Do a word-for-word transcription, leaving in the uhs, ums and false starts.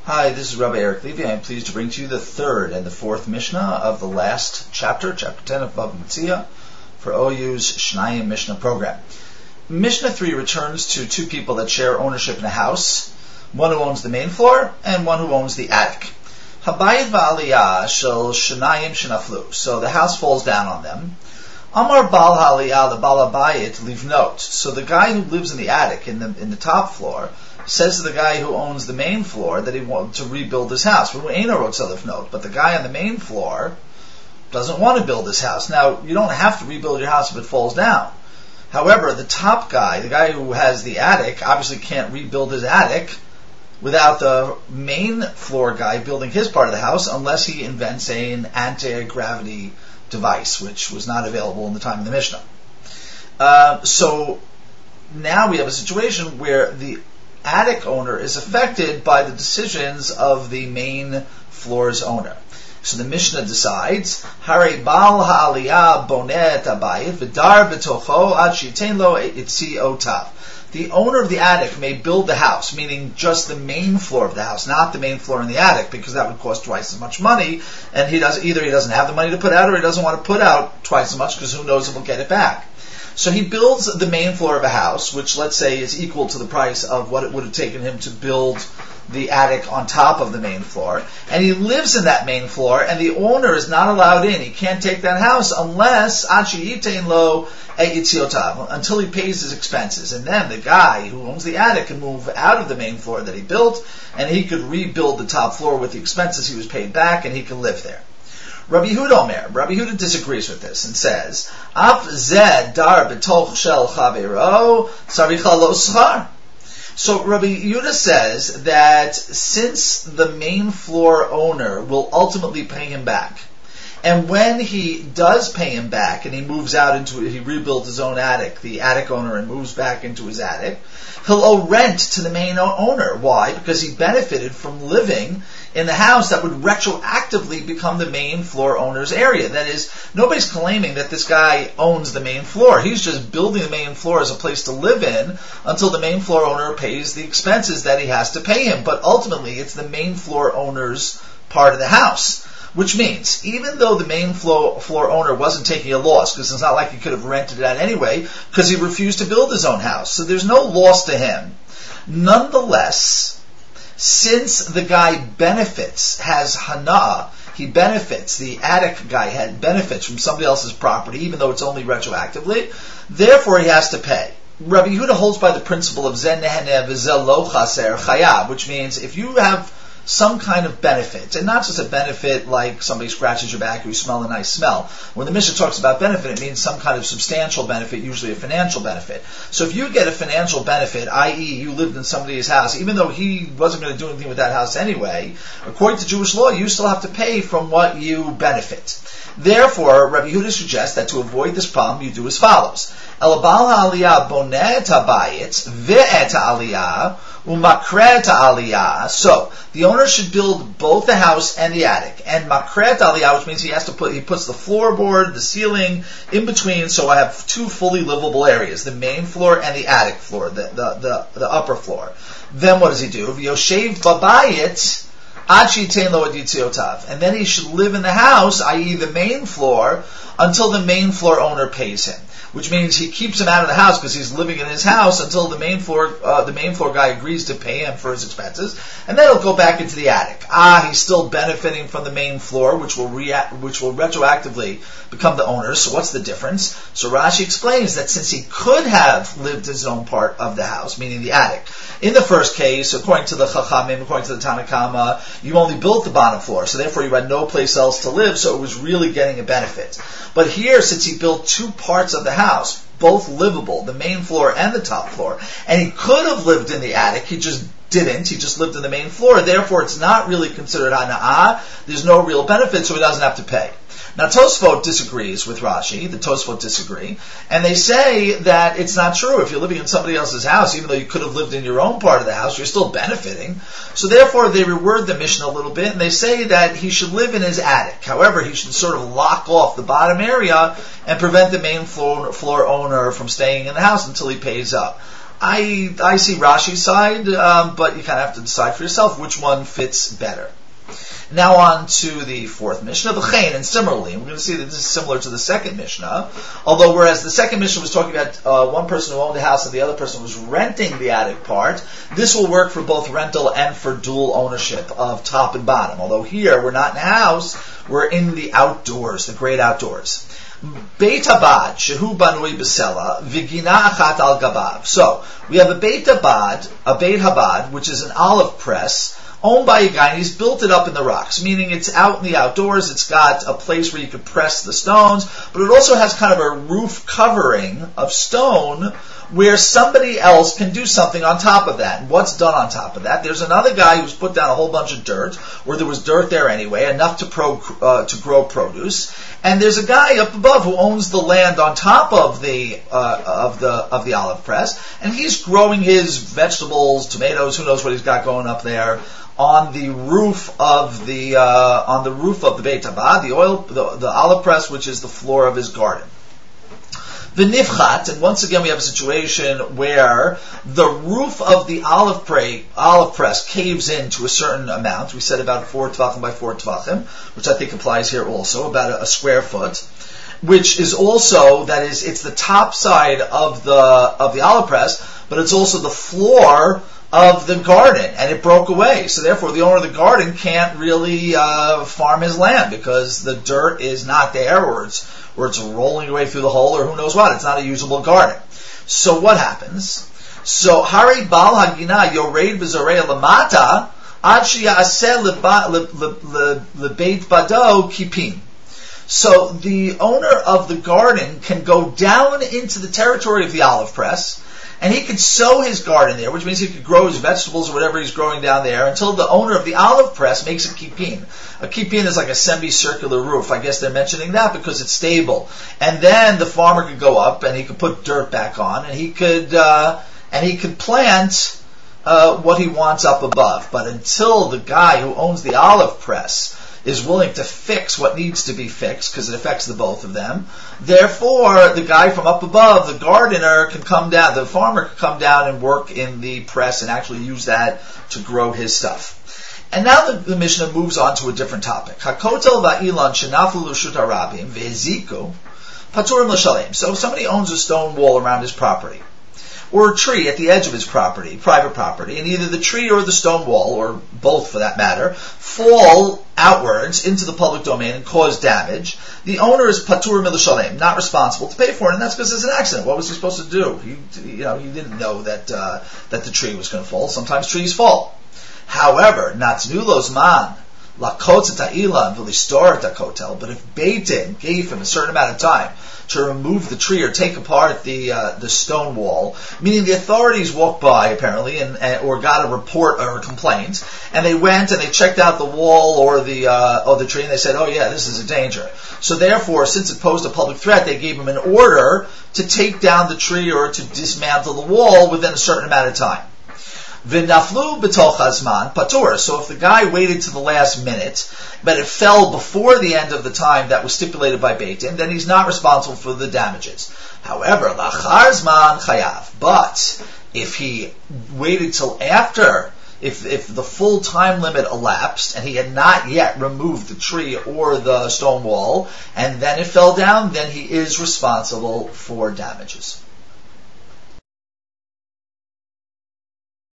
Hi, this is Rabbi Eric Levy. I am pleased to bring to you the third and the fourth Mishnah of the last chapter, chapter ten of Bava Metzia, for O U's Shnayim Mishnah program. Mishnah three returns to two people that share ownership in a house, one who owns the main floor and one who owns the attic. Habayit va'aliyah shel Shnayim shenaflu. So the house falls down on them. Amar Bal Haliyah, the Bal Habayit, livnot. So the guy who lives in the attic, in the in the top floor, says to the guy who owns the main floor that he wants to rebuild his house. But the guy on the main floor doesn't want to build his house. Now, you don't have to rebuild your house if it falls down. However, the top guy, the guy who has the attic, obviously can't rebuild his attic without the main floor guy building his part of the house unless he invents an anti-gravity device, which was not available in the time of the Mishnah. Uh, so now we have a situation where the attic owner is affected by the decisions of the main floor's owner. So the Mishnah decides, Hare Bal Ha'aliyah Bonet Abayit V'dar B'tocho Ad Shitein Lo Itzi Otav. The owner of the attic may build the house, meaning just the main floor of the house, not the main floor in the attic, because that would cost twice as much money, and he does either he doesn't have the money to put out, or he doesn't want to put out twice as much, because who knows if he'll get it back. So he builds the main floor of a house, which let's say is equal to the price of what it would have taken him to build the attic on top of the main floor, and he lives in that main floor, and the owner is not allowed in. He can't take that house unless until he pays his expenses, and then the guy who owns the attic can move out of the main floor that he built, and he could rebuild the top floor with the expenses he was paid back, and he can live there. Rabbi Yehuda Omer, Rabbi Yehuda disagrees with this and says, Af zed dar b'toch shel chavero tzaricha lo schar. So Rabbi Yehuda says that since the main floor owner will ultimately pay him back, and when he does pay him back and he moves out into it, he rebuilds his own attic, the attic owner, and moves back into his attic, he'll owe rent to the main owner. Why? Because he benefited from living in the house that would retroactively become the main floor owner's area. That is, nobody's claiming that this guy owns the main floor. He's just building the main floor as a place to live in until the main floor owner pays the expenses that he has to pay him. But ultimately, it's the main floor owner's part of the house. Which means, even though the main floor, floor owner wasn't taking a loss, because it's not like he could have rented it out anyway, because he refused to build his own house, so there's no loss to him. Nonetheless, since the guy benefits, has hana, he benefits, the attic guy had benefits from somebody else's property, even though it's only retroactively, therefore he has to pay. Rabbi Yehuda holds by the principle of zen neheneh v'zel lo chaser chayav, which means if you have some kind of benefit, and not just a benefit like somebody scratches your back or you smell a nice smell. When the Mishnah talks about benefit, it means some kind of substantial benefit, usually a financial benefit. So if you get a financial benefit, that is you lived in somebody's house, even though he wasn't going to do anything with that house anyway, according to Jewish law, you still have to pay from what you benefit. Therefore, Rabbi Yehuda suggests that to avoid this problem, you do as follows. El bal ha'aliyah boneh tabayit ve'et ha'aliyah umakret ha'aliyah. So, the owner should build both the house and the attic. And makret ha'aliyah, which means he has to put, he puts the floorboard, the ceiling, in between, so I have two fully livable areas, the main floor and the attic floor, the, the, the, the upper floor. Then what does he do? V'yoshev babayit and then he should live in the house, that is the main floor, until the main floor owner pays him. Which means he keeps him out of the house because he's living in his house until the main floor uh, the main floor guy agrees to pay him for his expenses, and then he'll go back into the attic. Ah, he's still benefiting from the main floor, which will rea- which will retroactively become the owner's. So what's the difference? So Rashi explains that since he could have lived his own part of the house, meaning the attic, in the first case, according to the Chachamim, according to the Tanna Kama, you only built the bottom floor, so therefore you had no place else to live, so it was really getting a benefit. But here, since he built two parts of the house, both livable, the main floor and the top floor, and he could have lived in the attic, he just didn't, he just lived in the main floor, therefore it's not really considered hana'ah, there's no real benefit, so he doesn't have to pay. Now Tosfot disagrees with Rashi, the Tosfot disagree, and they say that it's not true. If you're living in somebody else's house, even though you could have lived in your own part of the house, you're still benefiting. So therefore they reword the Mishnah a little bit, and they say that he should live in his attic. However, he should sort of lock off the bottom area and prevent the main floor, floor owner from staying in the house until he pays up. I I see Rashi's side, um, but you kind of have to decide for yourself which one fits better. Now on to the fourth Mishnah, V'chein, and similarly, we're going to see that this is similar to the second Mishnah, although whereas the second Mishnah was talking about uh, one person who owned the house and the other person was renting the attic part, this will work for both rental and for dual ownership of top and bottom. Although here, we're not in a house, we're in the outdoors, the great outdoors. Beit Habad, Shehu Banui Besela, Vigina Achat Al Gabav. So, we have a Beit Habad, a Beit Habad, which is an olive press, owned by a guy, and he's built it up in the rocks, meaning it's out in the outdoors, it's got a place where you can press the stones, but it also has kind of a roof covering of stone where somebody else can do something on top of that. And what's done on top of that? There's another guy who's put down a whole bunch of dirt, or there was dirt there anyway, enough to, pro, uh, to grow produce, and there's a guy up above who owns the land on top of the uh, of the of the olive press, and he's growing his vegetables, tomatoes, who knows what he's got going up there, on the roof of the uh, on the roof of the Beit Habad, the oil, the, the olive press, which is the floor of his garden. V'nifchat, and once again we have a situation where the roof of the olive, pray, olive press caves in to a certain amount. We said about four tvachim by four tvachim, which I think applies here also, about a, a square foot, which is also, that is, it's the top side of the of the olive press, but it's also the floor of the garden, and it broke away. So therefore, the owner of the garden can't really uh, farm his land because the dirt is not there, or it's or it's rolling away through the hole, or who knows what. It's not a usable garden. So what happens? So Hari Bal Hagina Yoreid B'Zorei Lamata Ad Sheyaseh Lebeit Bado Kipin. So the owner of the garden can go down into the territory of the olive press, and he could sow his garden there, which means he could grow his vegetables or whatever he's growing down there until the owner of the olive press makes a kipin. A kipin is like a semicircular roof. I guess they're mentioning that because it's stable. And then the farmer could go up and he could put dirt back on, and he could uh, and he could plant uh, what he wants up above. But until the guy who owns the olive press is willing to fix what needs to be fixed, because it affects the both of them, therefore the guy from up above, the gardener, can come down, the farmer can come down and work in the press and actually use that to grow his stuff. And now the, the Mishnah moves on to a different topic. Hakotel va'ilan shenafu l'shut harabim ve'eziku paturim l'shalem. So if somebody owns a stone wall around his property, or a tree at the edge of his property, private property, and either the tree or the stone wall, or both for that matter, fall outwards into the public domain and cause damage, the owner is patur milashalem, not responsible to pay for it, and that's because it's an accident. What was he supposed to do? He, you know, he didn't know that uh, that the tree was going to fall. Sometimes trees fall. However, natznulos man lakotz ta'ilan v'listor takotel. But if Beit Din gave him a certain amount of time to remove the tree or take apart the uh, the stone wall, meaning the authorities walked by apparently and, and or got a report or a complaint, and they went and they checked out the wall or the uh, or the tree, and they said, oh yeah, this is a danger. So therefore, since it posed a public threat, they gave him an order to take down the tree or to dismantle the wall within a certain amount of time. V'naflu b'toch hazman patur. So if the guy waited to the last minute, but it fell before the end of the time that was stipulated by Beit Din, then he's not responsible for the damages. However, lachar zman chayav. But if he waited till after, if if the full time limit elapsed and he had not yet removed the tree or the stone wall, and then it fell down, then he is responsible for damages.